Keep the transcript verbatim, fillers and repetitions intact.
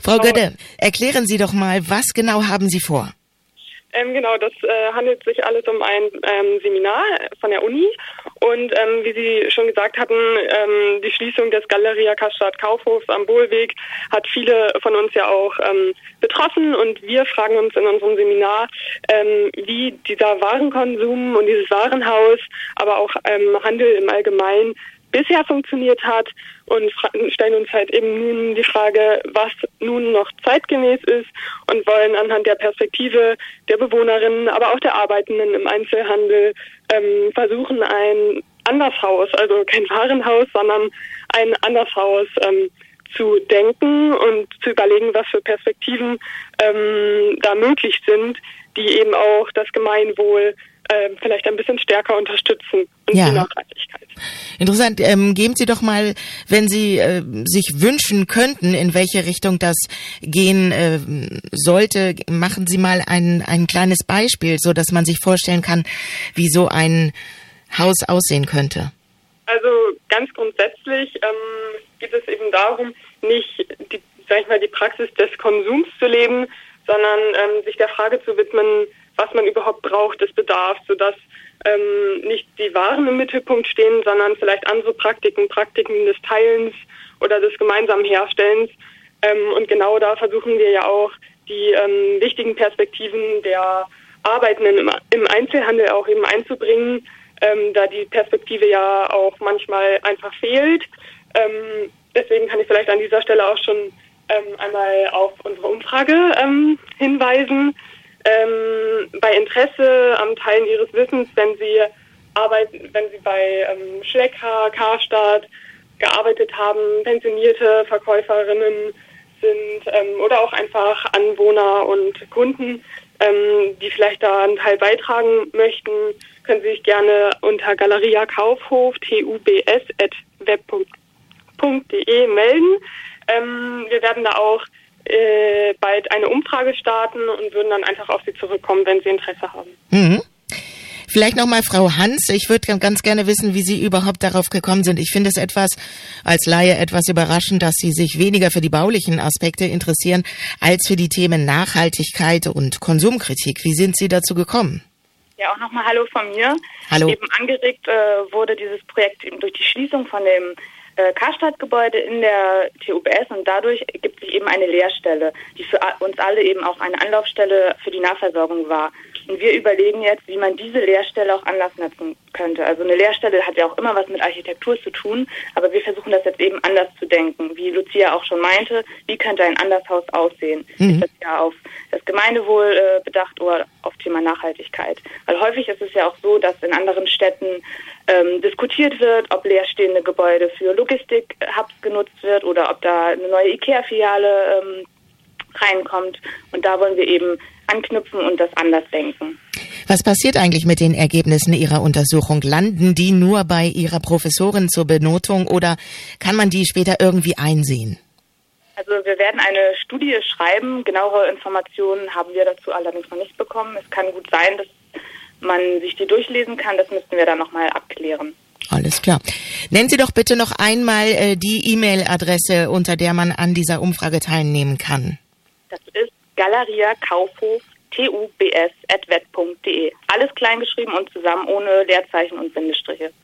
Frau Gödde, erklären Sie doch mal, was genau haben Sie vor? Ähm, genau, das äh, handelt sich alles um ein ähm, Seminar von der Uni und ähm, wie Sie schon gesagt hatten, ähm, die Schließung des Galeria Karstadt Kaufhofs am Bohlweg hat viele von uns ja auch ähm, betroffen und wir fragen uns in unserem Seminar, ähm, wie dieser Warenkonsum und dieses Warenhaus, aber auch ähm, Handel im Allgemeinen bisher funktioniert hat und fra- stellen uns halt eben nun die Frage, was nun noch zeitgemäß ist und wollen anhand der Perspektive der Bewohnerinnen, aber auch der Arbeitenden im Einzelhandel ähm, versuchen, ein Andershaus, also kein Warenhaus, sondern ein Andershaus ähm, zu denken und zu überlegen, was für Perspektiven ähm, da möglich sind, die eben auch das Gemeinwohl äh, vielleicht ein bisschen stärker unterstützen und ja. die Nachhaltigkeit. Interessant. Ähm, geben Sie doch mal, wenn Sie äh, sich wünschen könnten, in welche Richtung das gehen äh, sollte, machen Sie mal ein, ein kleines Beispiel, so dass man sich vorstellen kann, wie so ein Haus aussehen könnte. Also ganz grundsätzlich ähm, geht es eben darum, nicht die, sag ich mal, die Praxis des Konsums zu leben, sondern ähm, sich der Frage zu widmen, was man überhaupt braucht, des Bedarfs, sodass ähm, nicht die Waren im Mittelpunkt stehen, sondern vielleicht andere Praktiken, Praktiken des Teilens oder des gemeinsamen Herstellens. Ähm, und genau da versuchen wir ja auch, die ähm, wichtigen Perspektiven der Arbeitenden im, im Einzelhandel auch eben einzubringen, ähm, da die Perspektive ja auch manchmal einfach fehlt. Ähm, deswegen kann ich vielleicht an dieser Stelle auch schon ähm, einmal auf unsere Umfrage ähm, hinweisen. Ähm, bei Interesse am Teilen Ihres Wissens, wenn Sie arbeiten, wenn Sie bei ähm, Schlecker, Karstadt gearbeitet haben, pensionierte Verkäuferinnen sind ähm, oder auch einfach Anwohner und Kunden, ähm, die vielleicht da einen Teil beitragen möchten, können Sie sich gerne unter Galeria Kaufhof tubs at web punkt de melden. Ähm, wir werden da auch äh, bald eine Umfrage starten und würden dann einfach auf Sie zurückkommen, wenn Sie Interesse haben. Mhm. Vielleicht nochmal Frau Hans, ich würde ganz gerne wissen, wie Sie überhaupt darauf gekommen sind. Ich finde es etwas, als Laie etwas überraschend, dass Sie sich weniger für die baulichen Aspekte interessieren, als für die Themen Nachhaltigkeit und Konsumkritik. Wie sind Sie dazu gekommen? Ja, auch nochmal Hallo von mir. Hallo. Eben angeregt äh, wurde dieses Projekt eben durch die Schließung von dem äh, Karstadt-Gebäude in der T U B S und dadurch ergibt sich eben eine Lehrstelle, die für uns alle eben auch eine Anlaufstelle für die Nahversorgung war. Und wir überlegen jetzt, wie man diese Lehrstelle auch anders nutzen könnte. Also eine Lehrstelle hat ja auch immer was mit Architektur zu tun, aber wir versuchen das jetzt eben anders zu denken. Wie Lucia auch schon meinte, wie könnte ein Andershaus aussehen? Mhm. Ist das ja auf das Gemeindewohl äh, bedacht oder auf Thema Nachhaltigkeit? Weil häufig ist es ja auch so, dass in anderen Städten ähm, diskutiert wird, ob leerstehende Gebäude für Logistik-Hubs genutzt wird oder ob da eine neue IKEA-Filiale ähm, reinkommt. Und da wollen wir eben anknüpfen und das anders denken. Was passiert eigentlich mit den Ergebnissen Ihrer Untersuchung? Landen die nur bei Ihrer Professorin zur Benotung oder kann man die später irgendwie einsehen? Also wir werden eine Studie schreiben. Genauere Informationen haben wir dazu allerdings noch nicht bekommen. Es kann gut sein, dass man sich die durchlesen kann. Das müssten wir dann nochmal abklären. Alles klar. Nennen Sie doch bitte noch einmal äh, die E-Mail-Adresse, unter der man an dieser Umfrage teilnehmen kann. Das ist Galeria Kaufhof tubs at web punkt de. Alles klein geschrieben und zusammen ohne Leerzeichen und Bindestriche.